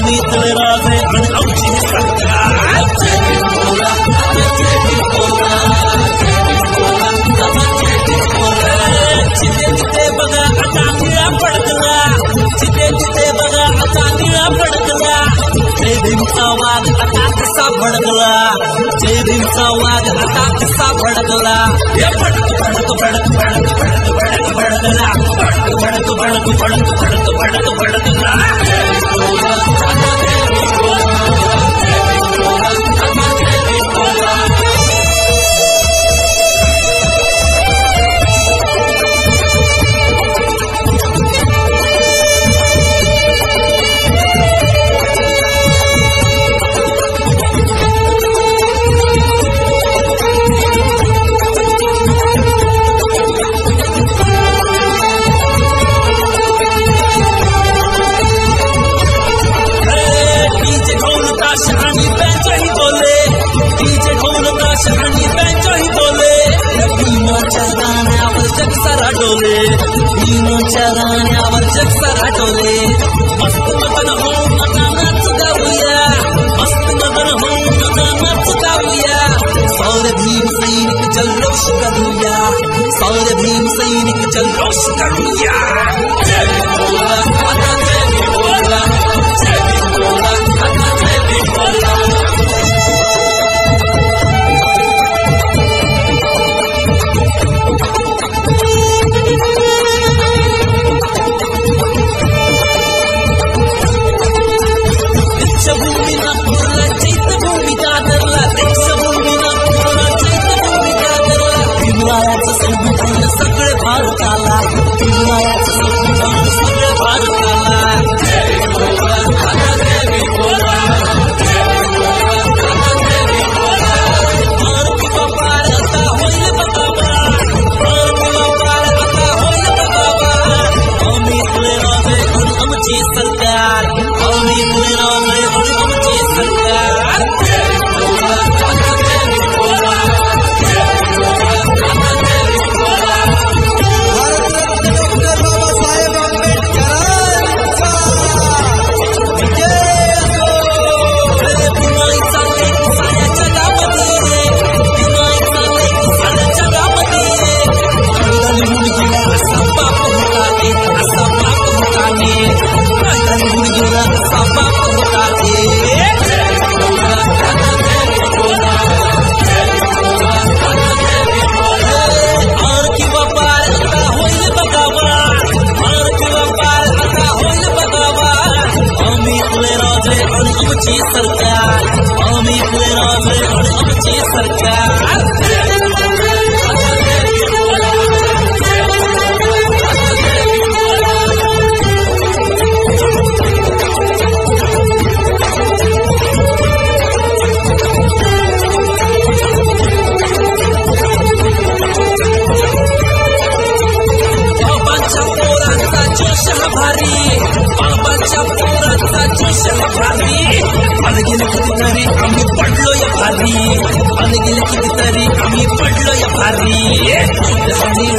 इथले राजे आणि आमची सरकार. जिथे जिथे बघा आता निळा पडकला, जिथे जिथे बघा आता निळा पडकला. जय भीमचा वाघ आता कसा भडकला, जय भीमचा वाघ आता कसा भडकला. हे भडक भडक भडक भडक भडक भडक भडकला, भडक भडक भडक भडक भडक भडक भडकला. भीमाच्या गाण्यावर जग सारा डोले. मस्त मगन होऊन आता नाच गाऊया, मस्त मगन होऊन आता नाच गाऊया. सौर भीम सैनिक जल्लोष करूया, सौर भीम सैनिक जल्लोष करूया. जय भीमला आता जय भीमला, जय भीमला आता जय भीमला. सगळे भारताला, हिमालयाचं संविधान सगळे भारताला. जय भीमला आता जय भीमला, जय भीमला आता जय भीमला. भारती बापार आता होईल बघावा, भारती बापार आता होईल बघावा. आम्ही इथले राजे आणि आमची सरकार, आम्ही इथले राजे आणि आमची सरकार. जय भीमला आता जय भीमला, जय भीमला आता जय भीमला. सरकार, आम्ही इथले राजे आणि आमची सरकार. बाबांच्या पोरांचा जोश हा भारी, बाबांच्या पोरांचा जोश हा भारी. गेले कितीतरी आम्ही पडलो या भारी, गेले कितीतरी आम्ही पडलो या भारी.